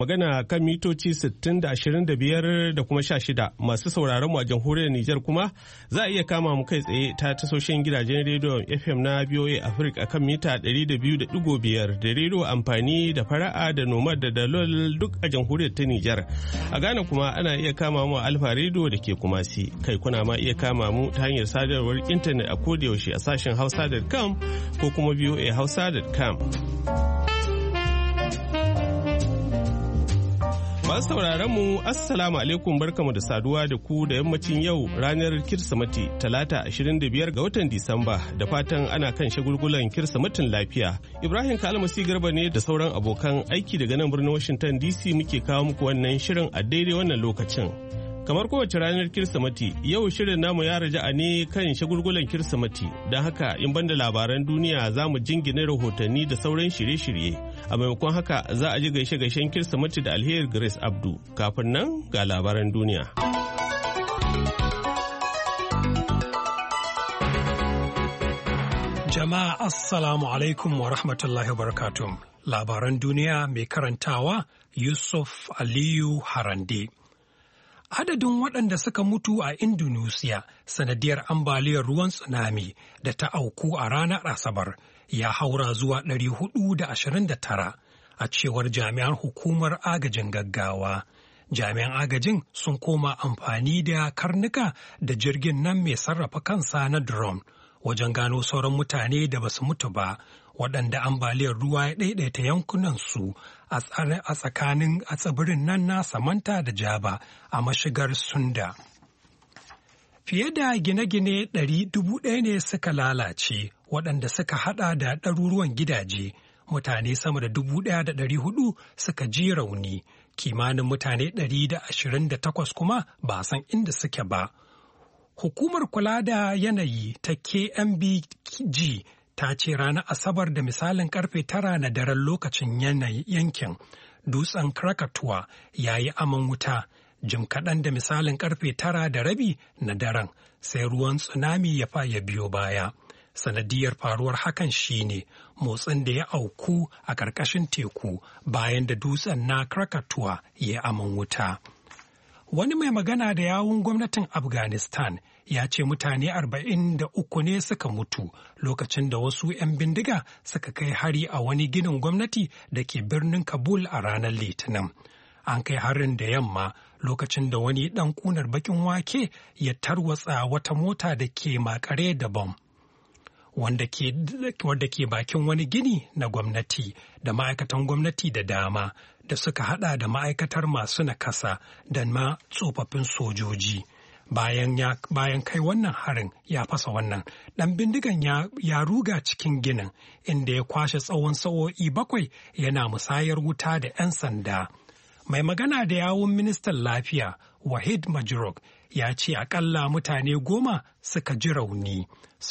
Magana kan mitoci 60 da 25 da kuma 16 masu sauraron mu a jamhuriyar Nijar kuma za a iya kama mu kai tsaye ta tasoshin gidajen rediyon FM na BOA Africa kan mita 200.5 da rediyo amfani da fara'a da nomad da dalol duk a jamhuriyar ta Nijar. A Ghana kuma ana iya kama mu a Alfa Radio da ke Kumasi. Kai kuna ma iya kama mu ta hanyar sadarwar intanet a kodayaushe a sashen hausa.com ko kuma boahausa.com. Masu sauraron mu assalamu alaikum, barkamu da saduwa da ku da yammacin yau ranar Kirsimeti talata 25 ga watan Disamba, da fatan ana kan shagulgulan Kirsimetin lafiya. Ibrahim Kalmasi Garba ne da sauran abokan aiki daga nan birnin Washington DC muke kawo muku wannan shirin a daidai wannan lokacin. Kamar kowace ranar Kirsimeti, yau shirin namu ya raja'a ne kan shagulgulan Kirsimeti, don haka in banda labaran duniya za mu jingine rahotanni da sauran shirye-shirye. A maimakon haka za a ji gaishe-gaishen Kirsimeti da Alheri Grace Abdu. Kafin nan ga labaran duniya. Jama'a Assalamu alaikum wa rahmatullahi wa barakatuh. Labaran duniya mai karantawa Yusuf Aliyu Harande. Adadin waɗanda suka mutu a Indonesia sanadiyar ambaliyar ruwan tsunami da ta auku a ranar Asabar ya haura zuwa 429 a cewar jami'an hukumar agajin gaggawa. Jami'an agajin sun koma amfani da karnuka da jirgin nan mai sarrafa kansa na drone wajen gano sauran mutane da basu mutu ba, waɗanda ambaliyar ruwa ya ɗaiɗaita yankunansu a tsakanin tsibirin nan na Samanta da Jaba a mashigar Sunda. Fiye da gine-gine 100,000 ne suka lalace, waɗanda suka haɗa da ɗaruruwan gidaje. Mutane sama da 1,400 suka ji rauni, kimanin mutane 128 kuma ba san inda suke ba. Hukumar kula da yanayi ta KMBG ta ce ranar Asabar da misalin karfe 9 na daren lokacin yankin dutsen Krakatoa ya yi aman wuta, jim kaɗan da misalin karfe 9:30 na daren sai ruwan tsunami ya biyo baya. Sanadiyar faruwar hakan shine motsin da ya auku a ƙarƙashin teku bayan da dutsen na Krakatoa ya yi aman wuta. Wani mai magana da yawun gwamnatin Afghanistan ya ce mutane 43 ne suka mutu lokacin da wasu 'yan bindiga suka kai hari a wani ginin gwamnati da ke birnin Kabul a ranar Litinin. An kai harin da yamma lokacin da wani ɗan ƙunar baƙin wake ya tarwatsa wata mota da ke makare da bom, wanda ke bakin wani gini na gwamnati da ma'aikatan gwamnati da dama da suka hada da ma'aikatar masu nakasa da ma tsofaffin sojoji. Bayan kai wannan harin ya fasa wannan, ɗan bindigan ya ruga cikin ginin inda ya kwashe tsawon sa'o'i 7 yana musayar wuta da 'yan sanda. Mai magana da yawun ministan lafiya Wahid Majrok ya ce akalla mutane 10 suka ji rauni,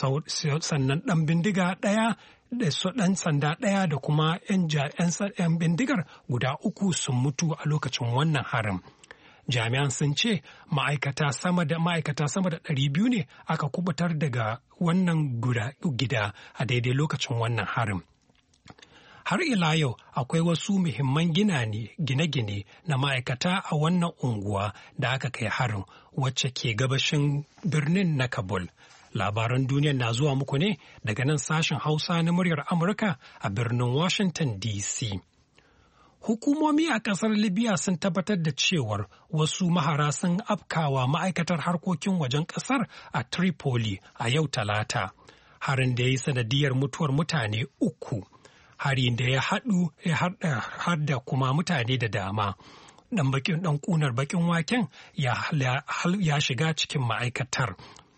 sannan ɗan bindiga ɗaya da su ɗan sanda ɗaya da kuma 'yan bindigar guda 3 sun mutu a lokacin wannan harin. Jami'an sun ce ma'aikata sama da 200 ne aka kubutar daga wannan gida a daidai lokacin wannan harin. Har ila yau akwai wasu muhimman gine-gine na ma'aikata a wannan unguwa da aka kai harin, wacce ke gabashin birnin na Kabul. Labaran duniya na zuwa muku ne daga nan sashen Hausa na muryar Amurka a birnin Washington DC. Hukumomi a ƙasar Libya sun tabbatar da cewar wasu mahara sun afkawa ma'aikatar harkokin wajen ƙasar a Tripoli a yau Talata. Harin da ya yi sanadiyar mutuwar mutane 3. Harin da ya haɗa kuma mutane da dama. Ɗan ƙunar baƙin waken ya shiga cikin ma'aikatar.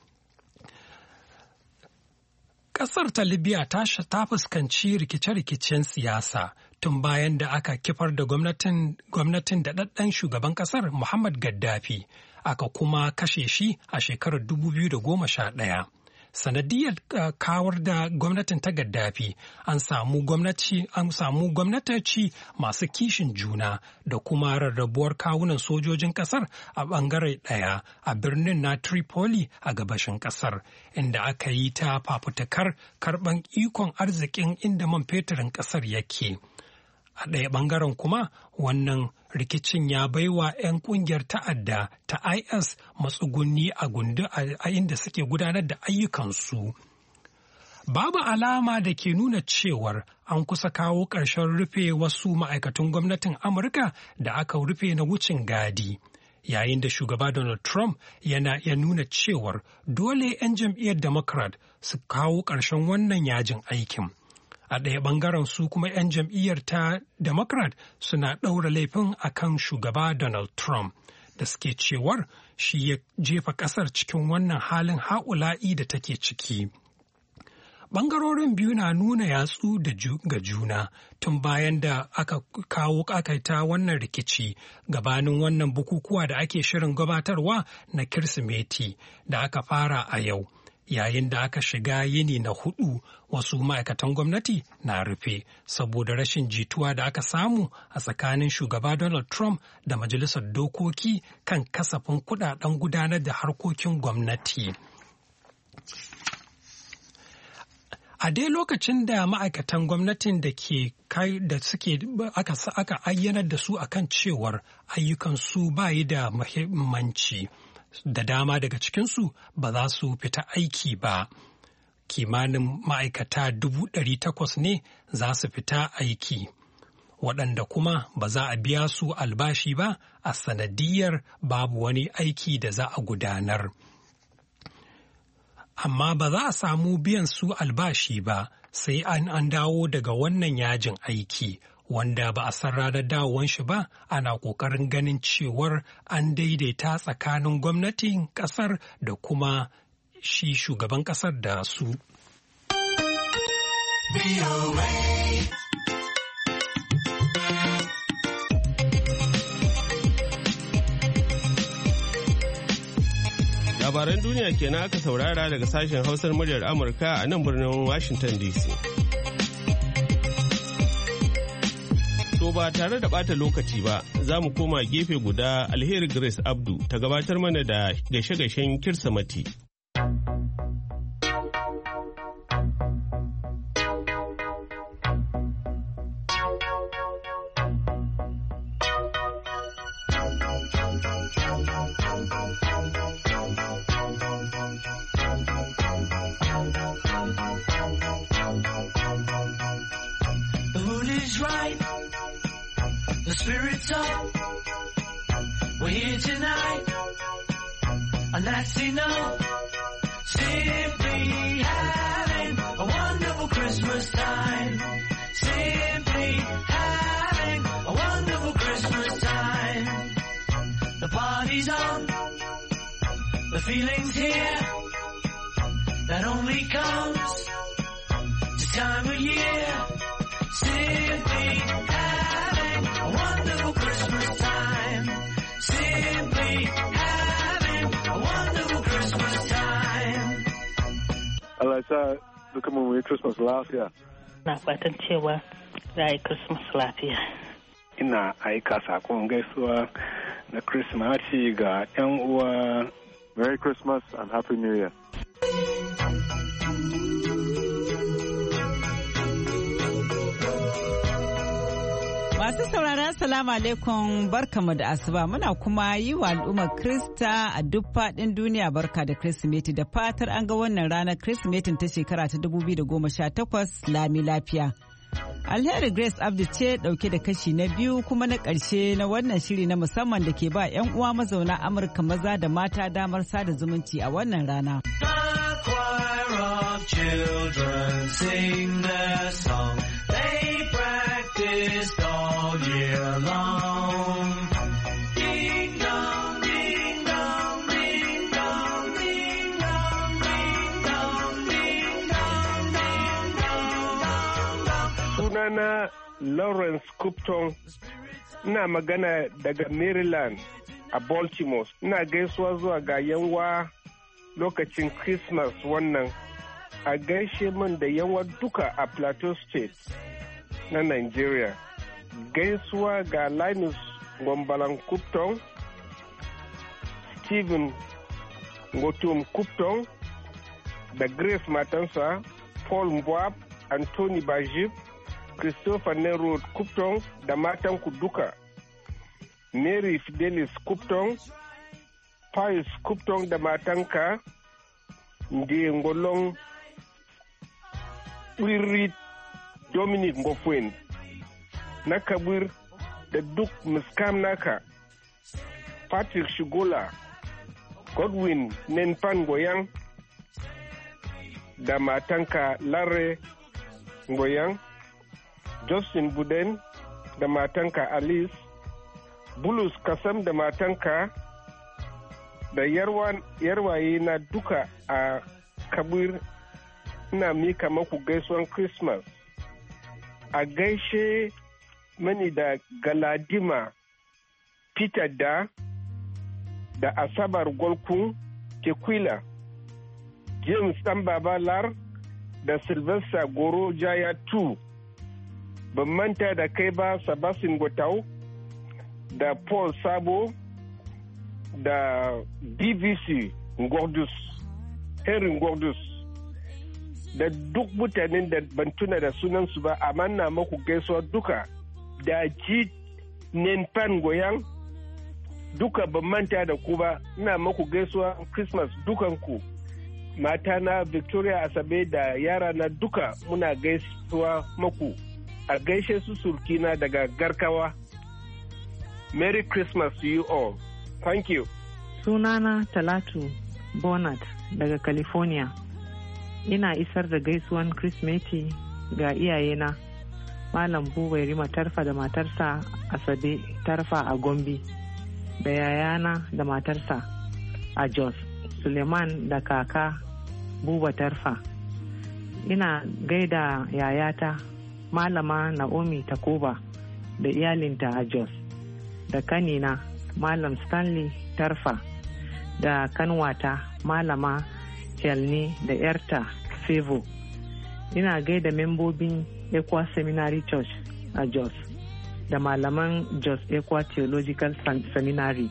Ƙasar ta Libya ta fuskanci rikice-rikicen siyasa tun bayan da aka kifar da gwamnatin da ɗaɗɗan shugaban ƙasar Muhammad Gaddafi, aka kuma kashe shi a shekarar 2011. Sanadiyar kawar da gwamnatin ta Gaddafi an samu gwamnatoci masu kishin juna da kuma rarrabuwar kawunan sojojin kasar a bangare ɗaya a birnin na Tripoli a gabashin kasar, inda aka yi ta fafutukar karɓan ikon arzikin inda man feturin kasar yake. A ɗaya ɓangaren kuma wannan rikicin ya baiwa 'yan ƙungiyar ta'adda ta IS matsugunni a inda suke gudanar da ayyukansu. Babu alama da ke nuna cewar an kusa kawo ƙarshen rufe wasu ma'aikatan gwamnatin Amurka da aka rufe na wucin gadi. Yayin da shugaba Donald Trump ya nuna cewar dole 'yan jam'iyyar Democrat su kawo ƙarshen wannan yajin aikin. A ɗaya ɓangaren su kuma 'yan jam'iyyar ta Democrat suna ɗaura laifin akan shugaba Donald Trump da suke cewar shi ya jefa ƙasar cikin wannan halin ha'ula'i da take ciki. Ɓangarorin biyu na nuna yatsu ga juna tun bayan da aka kawo ƙakaita wannan rikici gabanin wannan bukukuwa da ake shirin gabatarwa na Kirsimeti da aka fara a yau. Yayin da aka shiga yini na 4 wasu ma'aikatan gwamnati na rufe saboda rashin jituwa da aka samu a tsakanin shugaba Donald Trump da majalisar dokoki kan kasafin kudaden gudanar da harkokin gwamnati. A dai lokacin da ma'aikatan gwamnatin aka ayyanar da su akan cewar ayyukansu bayi da muhimmanci. Da dama daga cikinsu ba za su fita aiki ba. Kimanin ma'aikata 800,000 ne za su fita aiki, waɗanda kuma ba za a biya su albashi ba a sanadiyar babu wani aiki da za a gudanar. Amma ba za a samu biyan su albashi ba sai an dawo daga wannan yajin aiki. Wanda ba a san ranar dawowan shi ba, ana ƙoƙarin ganin cewar an daidaita tsakanin gwamnatin ƙasar da kuma shi shugaban ƙasar da su. Labaran duniya kenan aka saurara daga sashen Hausar muryar Amurka a nan birnin Washington DC. To ba tare da ɓata lokaci ba, za mu koma gefe guda Alheri Grace Abdu ta gabatar mana da gashe-gashen Kirsimati. The spirit's up, we're here tonight, and that's enough. Simply having a wonderful Christmas time. Simply having a wonderful Christmas time. The party's on, the feeling's here, that only comes this time of year. Simply having a wonderful Christmas time. Simply having a wonderful Christmas time. Allah ya sa duka mu yi Christmas lafiya. Na fatan cewa za a yi Christmas lafiya. Ina aika sakon gaisuwa na Christmas ga 'yan uwa. Merry Christmas and Happy New Year. Masu saurara salamu alaikum barkamu da asuba muna kuma yi wa al'ummar Krista a duk faɗin duniya barka da Kirsimeti da fatar an ga wannan ranar Kirsimetin ta shekara ta 2018 lami lafiya. Alheri Grace Abdi ce dauke da kashi na biyu kuma na ƙarshe na wannan shiri na musamman da ke ba 'yan uwa mazauna Amurka maza da mata damar sada zumunci a wannan rana. All year long. Ding dong, ding dong, ding dong, ding dong, ding dong, ding dong, ding dong, dong. Sunana Lawrence Cupton, ina magana daga Maryland a Baltimore. Ina gaisuwa zuwa ga yanwa lokacin Christmas wannan. A gaishe min da yawa duka a Plateau State na Nigeria. Gaisuwa ga Linus Gombalan Cupton, Stephen Ngotum Cupton, da Grace matansa, Paul Mbwab, Anthony Bajib, Christopher Nero Kupton da matanku duka. Mary Fidelis Kupton, Pius Kupton da matanka, Ndi Ngolong Wirit Dominic Ngofwen, na Kabir da duk muskam naka, Patrick Shugola, Godwin Nenpan Goyang da matanka Larry Goyang, Justin Buden da matanka Alice, Bulus Kasam da matanka da yarwaye na duka a Kabir. Ina mika maku gaisuwan Christmas. A gaishe mani da Galadima Peter da Asabar Golkun Tequila, James Tambabalar da Sylvester Goro Jaya 2. Ban manta da kai ba Sebastian Gotau da Paul Sabo da BBC Ngordus, Henry Ngordus, da duk mutanen da ban tuna da sunansu ba, amma na maku gaisuwa duka da ji Nenpan Goyang duka ban manta da ku ba. Ina maku gaisuwa Christmas dukanku. Mata na Victoria Asabe da yara na duka muna gaisuwa maku. A gaishe su surkina daga Garkawa. Merry Christmas to you all. Thank you. Sunana Talatu Bonat daga California. Ina isar da gaisuwan Kirsimeti ga iyayena Malam Buwairi Matarfa da matarsa Asabe Tarfa a Gombe, da yayana da matarsa a Jos, Suleiman da kaka Buba Tarfa. Ina gaida yayata Malama Naomi Takoba da iyalinta a Jos, da kanina Malam Stanley Tarfa, da kanwata Malama Helni da yarta Fevo. Ina gaida membobin Ekwa Seminary Church a Jos da malaman Jos Ekwa Theological Seminary.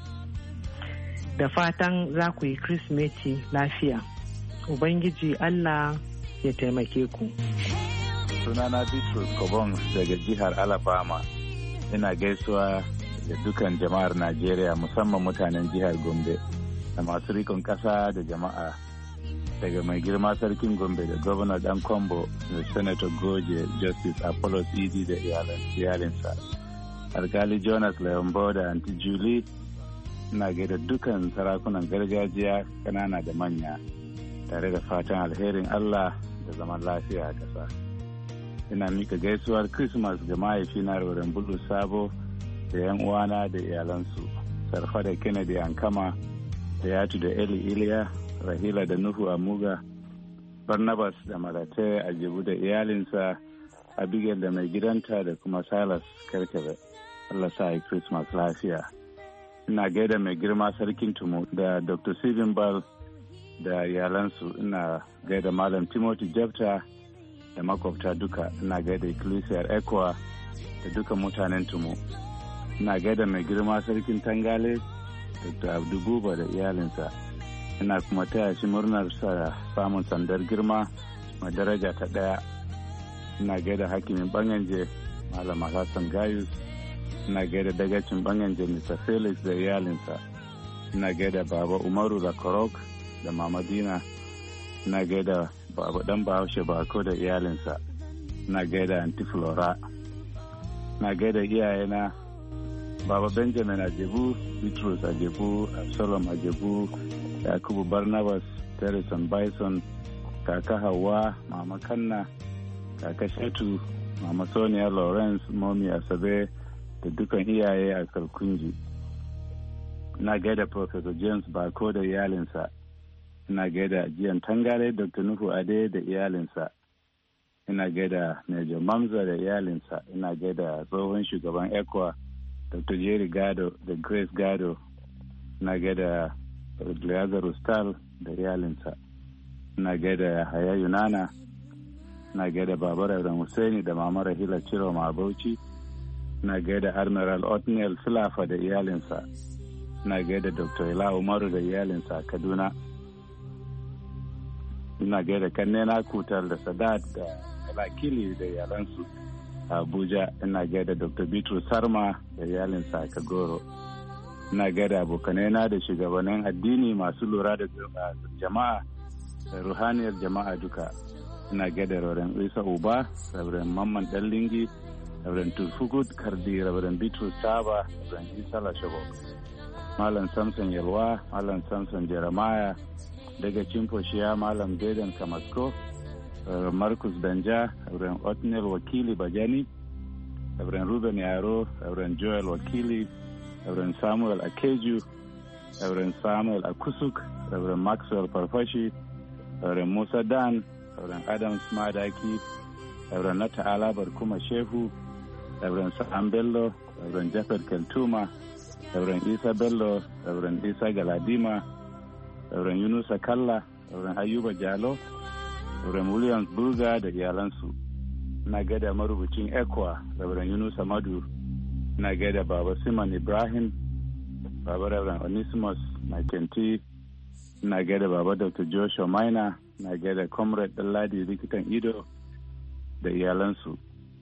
Da fatan za ku yi Kirsimeti lafiya. Ubangiji Allah ya taimake ku. Sunana Bitrus Kobong daga jihar Alabama. Ina gaisuwa da dukan jama'ar Najeriya, musamman mutanen jihar Gombe da masu rikon ƙasa da jama'a, daga mai girma sarkin Gombe da Governor Dan Kombo da Senator Goje, Justice Apollos Idi da iyalinsa, Alkali Jonas Leombo da Aunty Julie. Ina gaida dukan sarakunan gargajiya kanana da manya, tare da fatan alherin Allah da zaman lafiya a ƙasa. Ina mika gaisuwar Christmas ga mahaifina Reverend Bulu Sabo da 'yan uwana da iyalansu, Sarfa da Kennedy Ankama, da Yatu da Eli Iliya, Rahila da Nuhu Amuga, Barnabas da Malate Ajebu da iyalinsa, Abigail da mai gidanta da kuma Silas Karkare. Allah sa yi Christmas lafiya. Ina gaida mai girma sarkin Tumu da Dr. Stephen Ball da iyalansu. Ina gaida Malam Timothy Jefta da makwabta duka. Ina gaida Ecclesiar Ekwa da duka mutanen Tumu. Ina gaida mai girma sarkin Tangale Dr. Abdu Buba da iyalinsa. Ina kuma taya shi murnar sa samun sandar girma mai daraja ta 1. Ina gaida hakimin Banganje Malam Hassan Gayus. Ina gaida dagacin Banganje Mr. Felix da iyalinsa. Ina gaida Baba Umaru da Korok da Mamadina. Ina gaida Baba Dan Bahaushe Bako da iyalinsa. Ina gaida Aunty Flora. Ina gaida iyayena Baba Benjamin Ajebu, Bitrus Ajebu, Absalom Ajebu, Yakubu Barnabas, Terison Bison, Kaka Hawa, Mama Kanna, Kaka Shetu, Mama Sonia Lawrence, Momi Asabe, da dukan iyaye a Kalkunji. Ina gaida Professor James Bako da iyalinsa. Ina gaida Jiyan Tangare, Dr. Nuhu Ade da iyalinsa. Ina gaida Major Mamza da iyalinsa. Ina gaida tsohon shugaban ECWA, Dr. Jerry Gado da Grace Gado. Ina gaida Lazarus Tal da iyalinsa. Ina gaida Haya Yunana. Ina gaida Babara da Hussaini da Mama Rahila Chiroma Bauchi. Ina gaida Admiral Othniel Filafa da iyalinsa. Ina gaida Dr. Ila Umaru da iyalinsa a Kaduna. Ina gaida kannena Kutal da Sadat da Alakili da iyalansu Abuja. Ina gaida Dr. Bitrus Sarma da iyalinsa a Kagoro. Ina gaida abokanaina da shugabannin addini masu lura da jama'a da ruhaniyar jama'a duka. Ina gaida Reverend Isa Uba, Reverend Mamman Dallingi, Reverend Tulfugud Kardi, Reverend Bitrus Saba, Reverend Isa Lashogo, Malam Samson Yalwa, Malam Samson Jeremiah, daga Cimfoshiya, Malam Dedan Kamasko, Reverend Marcus Danja, Reverend Otniel Wakili Bajani, Reverend Ruben Yaro, Reverend Joel Wakili, Reverend Samuel Akeju, Reverend Samuel Akusuk, Reverend Maxwell Farfashi, Reverend Musa Dan, Reverend Adam Smadaki, Reverend Nata Alabar Kuma Shehu, Reverend Sam Bello, Reverend Jafet Kaltuma, Reverend Isa Bello, Reverend Isa Galadima, Reverend Yunusa Kalla, Reverend Ayuba Jalo, Reverend Williams Burga da iyalansu. Na gaida marubucin Ekwa, Reverend Yunusa Madu. Na gaida Baba Simon Ibrahim, Baba Reverend Onesimus Makenti. Na gaida Baba Dr. Joshua Maina. Na gaida Comrade Dalladi likitan Ido da iyalansu.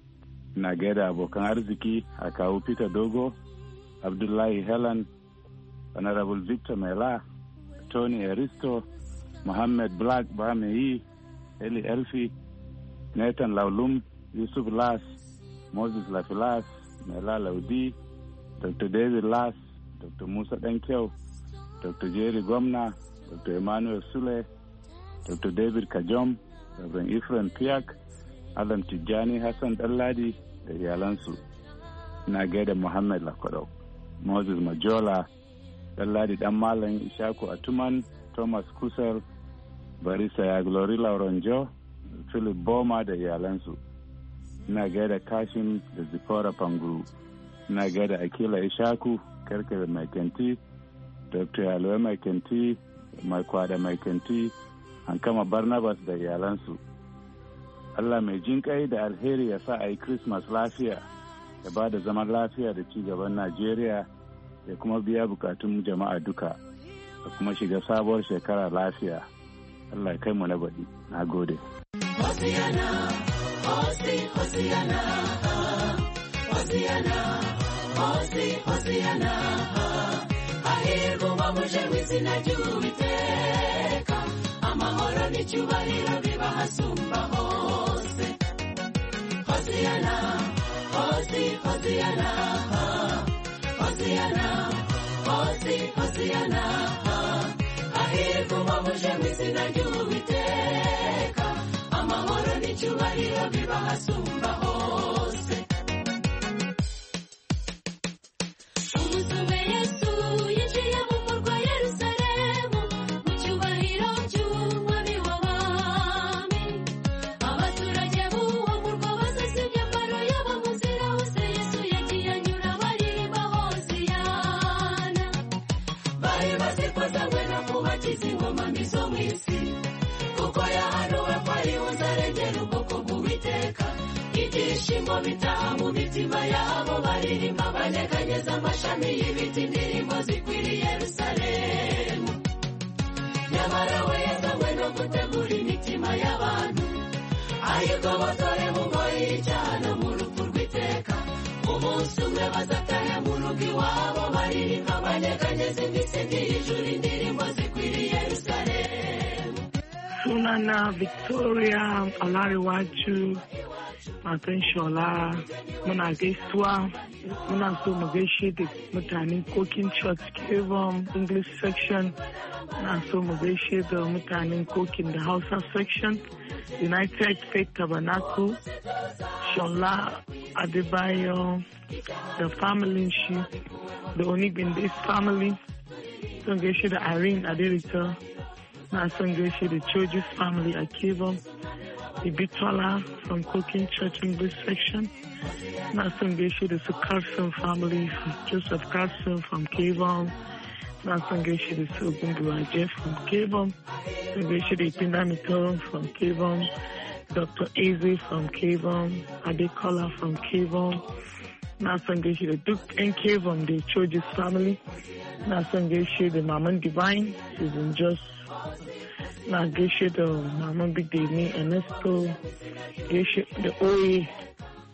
Na gaida abokan arziki a kawo Peter Dogo, Abdullahi Helen, Honorable Victor Mela, Tony Aristo, Mohammed Black Bameyi, Eli Elfi, Nathan Laulum, Yusuf Las, Moses Lafilas, Mela Laudi, Dr. David Las, Dr. Musa Dankyau, Dr. Jerry Gomna, Dr. Emmanuel Sule, Dr. David Kajom, Reverend Ephraim Piak, Alan Tijjani Hassan Dalladi da iyalansu. Na gaida Muhammad Lakwadau, Moses Majola, Dalladi Dan Malam Ishaku Atuman, Thomas Kusel, Barisa ya Glory Lauronjo, Philip Boma da iyalansu. Na gaida Kashim da Zipora Panguru. Na gaida Akila Ishaku, Karkare Maikenti, Dr. Yalwe Maikenti, Maikwada Maikenti, Hankama Barnabas da iyalansu. Allah mai jin kai da alheri ya sa a yi Christmas lafiya, ya ba da zaman lafiya da ci gaban Najeriya, ya kuma biya bukatun jama'a duka, da kuma shiga sabuwar shekara lafiya. Allah ya kai mu na baɗi. Na gode. Hosiana, Hosiana, Hosiana, Hosiana, hahirwa umwamuje w'izina ry'Uwiteka, amahoro n'icyubahiro biba hasumba hose. Hosiana, Hosiana, Hosiana, Hosiana, hahirwa umwamuje w'izina ry'Uwiteka, amahoro n'icyubahiro biba hasumba hose. Ibyishimo bitaha mu mitima yabo, baririmba banyeganyeza amashami y'ibiti, indirimbo zikwiriye Yerusalemu. Nyamara we yazanywe no gutegura imitima y'abantu, ayigobotore mu ngoyi y'icyaha no mu rupfu rw'iteka. Umunsi umwe bazatahe mu rugo iwabo, baririmba banyeganyeza imisingi y'ijuru, indirimbo zikwiriye Yerusalemu. Sunana Victoria Olariwaju Matan Shola, muna gaisuwa, muna so mu gaishe da mutanen Kokin Church Kevon English section, muna so mu gaishe da mutanen Kokin da Hausa section, United Faith Tabernacle, Shola Adebayo, the family shi, the Onigbindes family, son gaishe da Irene Aderita, na son gaishe da Choji's family a Kevon, Ibitola from Cooking Church English section. Nason Geshe, the Carson family, Joseph Carson from Kevon. Nason Geshe, the Sogundu Jeff from Kevon. Nason Geshe, the Pindamito from Kevon. Dr. Eze from Kevon. Adekola from Kevon. Nason Geshe, the Duke and Kevon, the Choji's family. Nason Geshe, the Maman Divine, she's in Jos. Na gaishe da Maman Big Demi Ernesto, gaishe da Oye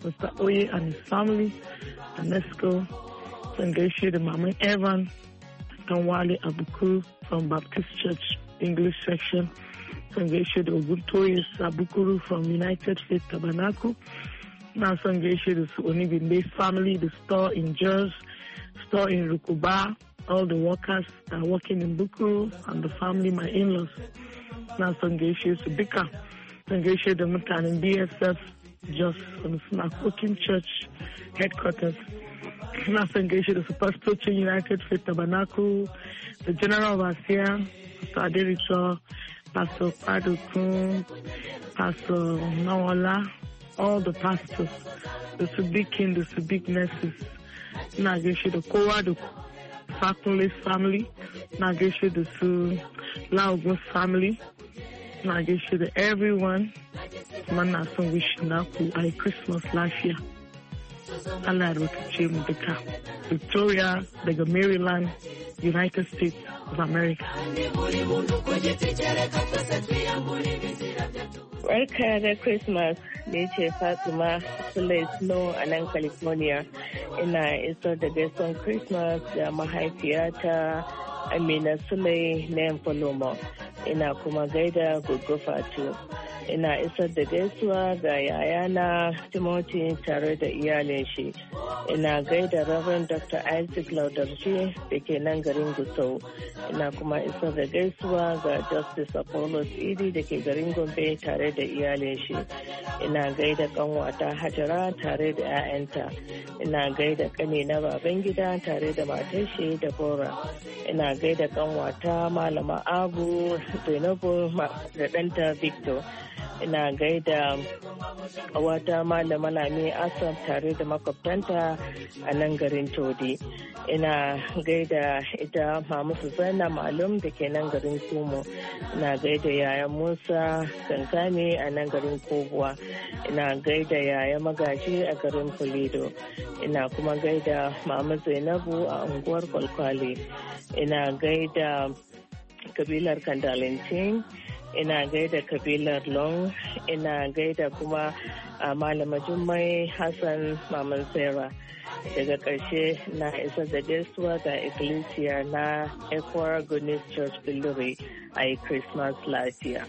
Mr. Oye and his family a Nesco. Zan gaishe da Maman Evan Danwale Abuku from Baptist Church English section. Zan gaishe da Oguntoye Sabukuru from United Faith Tabernacle. Na son gaishe da su Onibinde's family, the store in Jos, store in Rukuba, all the workers that are working in Bukuru, and the family, my in-laws. Na son gaishe su duka. Zan gaishe da mutanen BSF Jos from Smakokin Church headquarters. Na son gaishe da su Pastocin United Faith Tabernacle, the General Overseer, Pastor Adericho, Pastor Padukun, Pastor Nawala, all the pastors, the Subikin, the Subik nurses. Na gaishe da kowa da Fakunle's family. Na gaishe da su Laogun's family. Na gaishe da everyone. Mana son wish naku a Christmas lafiya. Allah ya rokace mu duka. Victoria daga Maryland, United States of America. Barka da Christmas, ne ce Fatima Sule Snow a nan California. Ina isar da gaisuwan Christmas ga mahaifiyata Amina Sule na Yanfalomo. Ina kuma gaida Goggo Fatu. Ina isar da gaisuwa ga yayana Timothy tare da iyalin shi. Ina gaida Reverend Dr. Isaac Laudarci da ke nan garin Gusau. Ina kuma isar da gaisuwa ga Justice Apollos Idi da ke garin Gombe tare da iyalin shi. Ina gaida kanwata Hajara tare da 'ya'yanta. Ina gaida kanina Babangida tare da matar shi Deborah. Ina gaida kanwata Malama Abu Zainabu da ɗanta Victor. Ina gaida wata Malama Lami Asad tare da makwabtanta a nan garin Todi. Ina gaida ita Mama Susanna Malum da ke nan garin Kumo. Ina gaida yaya Musa Kankani a nan garin Kobuwa. Ina gaida yaya Magaji a garin Pulido. Ina kuma gaida Mama Zainabu a unguwar Kwalkwale. Ina gaida kabilar Kandalintin. Ina gaida kabilar Long. Ina gaida kuma Malama Jummai Hassan Maman Sarah. Daga ƙarshe na isa da gaisuwa ga Ecclesia na Equa Goodness Church Billiri a yi Christmas lafiya.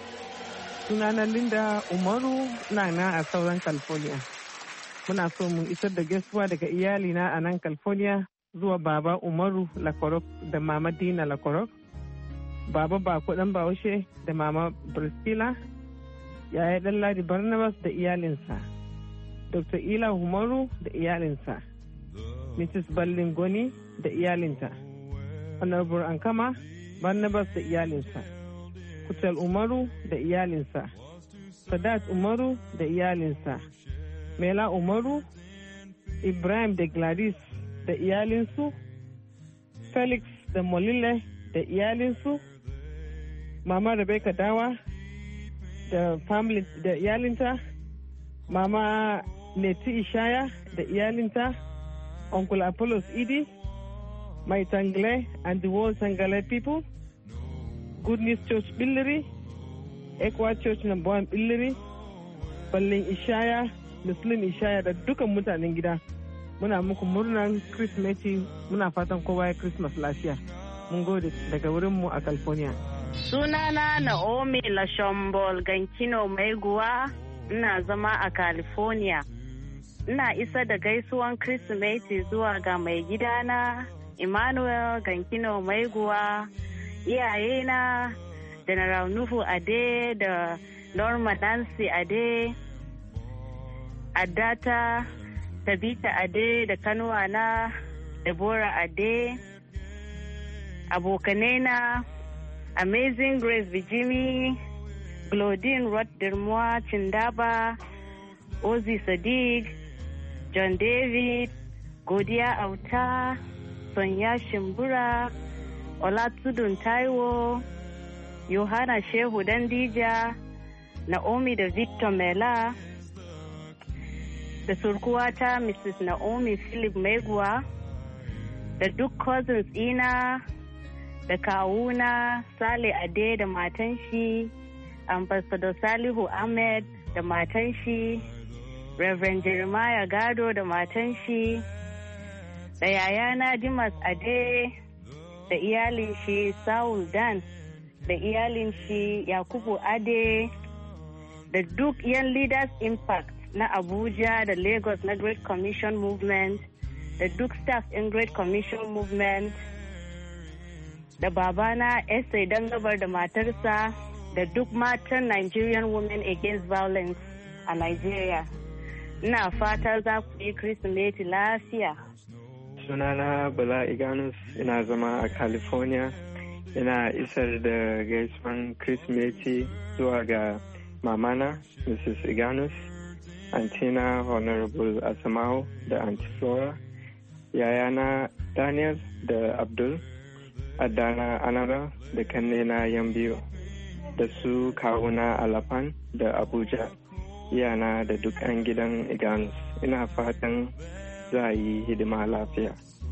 Sunana Linda Umaru na a sauran California. Muna so mu isar da gaisuwa daga iyalina a nan California zuwa Baba Umaru Lakorok da Mama Dina Lakorok, Baba Bako Dan Bahaushe da Mama Priscilla, Yaya Ɗanladi Barnabas da iyalinsa, Dr. Ila Umaru da iyalinsa, Mrs. Ballingoni da iyalinta, Honorable Ankama Barnabas da iyalinsa, Kutal Umaru da iyalinsa, Sadat Umaru da iyalinsa, Mela Umaru, Ibrahim da Gladys da iyalinsu, Felix da Molile da iyalinsu, Mama Rebecca Dawa da family da iyalinta, Mama Neti Ishaya da iyalinta, Uncle Apollos Idi, my Tangle and the whole Tangale people, Good News Church Billiri, Equa Church No. 1 Billiri, Ballin Ishaya, Muslim Ishaya da dukan mutanen gida. Muna muku murnan Kirsimeti, muna fatan kowa ya Christmas lafiya. Mun gode daga wurinmu a California. Sunana Naomi Lashombol Gankino Maiguwa, ina zama a California. Ina isa da gaisuwan Kirsimeti zuwa ga mai gidana Emmanuel Gankino Maiguwa, iyayena General Nuhu Ade da Norma Nancy Ade, Adata Tabita Ade da kanuwana Deborah Ade, abokanena Amazing Grace Vijimi, Glodine Rotdermois Chindaba, Ozzy Sadiq, John David, Godiya Auta, Sonya Shimbura, Olatudun Taiwo, Yohana Shehu Dandija, Naomi da Victor Mela, da surkuwata Mrs. Naomi Philip Maiguwa, da duk cousins ina, da kawuna Sale Ade da matan shi, Ambassador Salihu Ahmed da matan shi, Reverend Jeremiah Gado da matan shi, da yayana Dimas Ade da iyalin shi Saul Dan, da iyalin shi Yakubu Ade, da duk yan Leaders Impact na Abuja da Lagos na Great Commission Movement, da duk staff in Great Commission Movement, da babana Essay Dangabar da matarsa, da duk matan Nigerian Women Against Violence a Nigeria. Ina fata za ku yi Kirsimeti lafiya. Sunana Bala Iganus, ina zama a California. Ina isar da gaisuwan Kirsimeti zuwa ga mamana Mrs. Iganus, Antina Honorable Asamao da Auntie Flora, yayana Daniel da Abdul, Adana Anara da kannena Yambiyo, da su kawuna Alafan da Abuja, iyana da duk 'yan gidan Iganus. Ina fatan za a yi hidima lafiya.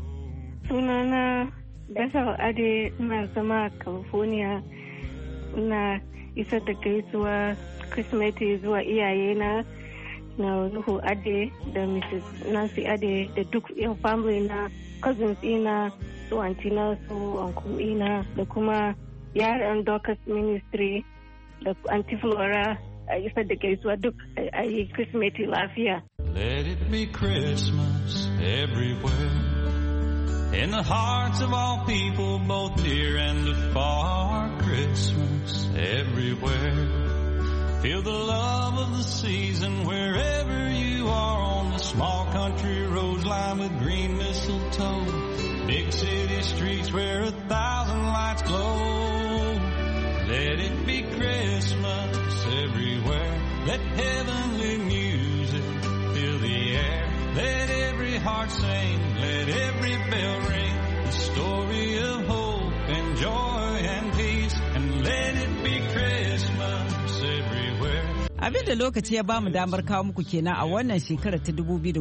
Sunana Gasar Ade, ina zama a California. Ina isar da gaisuwa Kirsimeti zuwa iyayena na Nuhu Ade da Mrs. Nancy Ade da duk yan family na, cousins ina, su antina, su uncle ina, da kuma yaran Dorcas Ministry da Auntie Flora. A isar da gaisuwa duk a yi Kirsimeti lafiya. Let it be Christmas everywhere, in the hearts of all people, both near and afar. Christmas everywhere. Feel the love of the season wherever you are, on the small country roads lined with green mistletoe, big city streets where 1,000 lights glow. Let it be Christmas everywhere. Let heavenly music fill the air. Let every heart sing, let every bell ring, the story of hope and joy and peace, and let it be Christmas everywhere. Abin da lokaci ya bamu damar kawo muku kenan a wannan shekarar ta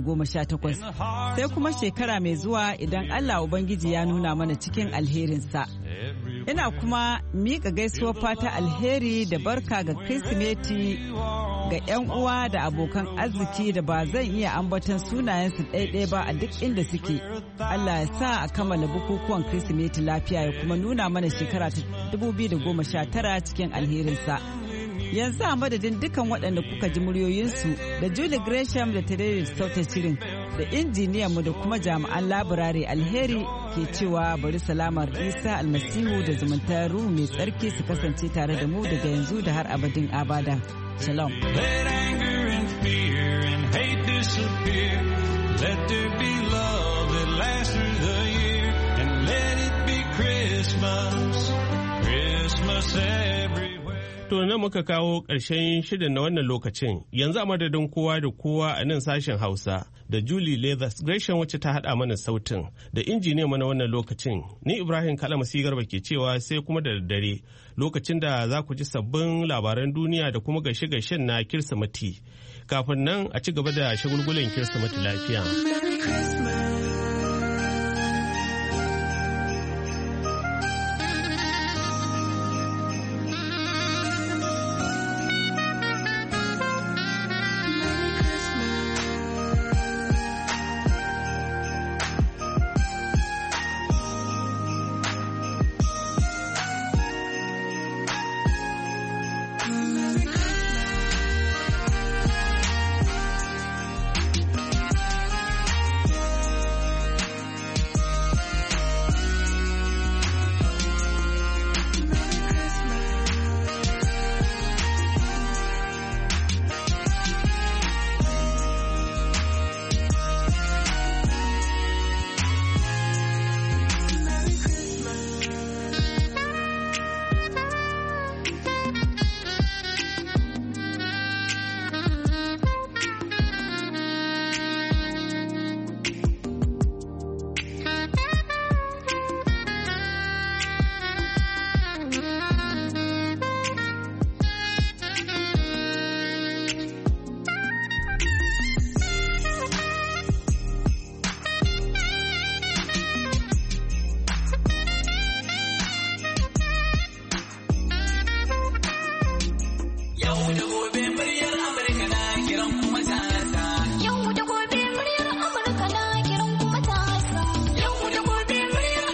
2018, sai kuma shekara mai zuwa idan Allah Ubangiji ya nuna mana cikin alherinsa. Ina kuma miƙa gaisuwar fata alheri da barka ga Kirsimeti ga 'yan uwa da abokan arziki da ba zan iya ambaton sunayensu ɗaiɗai ba a duk inda suke. Allah ya sa a kammala bukukuwan Kirsimeti lafiya ya kuma nuna mana shekara ta 2019 cikin alherinsa. Yanzu a madadin dukan waɗanda kuka ji muryoyinsu da Julie Gresham da Terry Sauta shirin da injiniyanmu da kuma jami'an laburare alheri ke cewa bari salamar Isa almasihu da zumuntar ruhu mai tsarki su kasance tare da mu daga yanzu da har abadin abada. Shalom. Let anger and fear and hate disappear. Let there be love that lasts through the year. And let it be Christmas, Christmas everywhere. To nan muka kawo ƙarshen shirin na wannan lokacin. Yanzu a madadin kowa da kowa a nan sashen Hausa da Julie Leathers Gresham wacce ta haɗa mana sautin da injiniyan mana wannan lokacin. Ni Ibrahim Kalamasi Garba ke cewa sai kuma da daddare lokacin da za ku ji sabbin labaran duniya da kuma gaishe-gaishen na Kirsimeti. Kafin nan a ci gaba da shagulgulan Kirsimeti lafiya.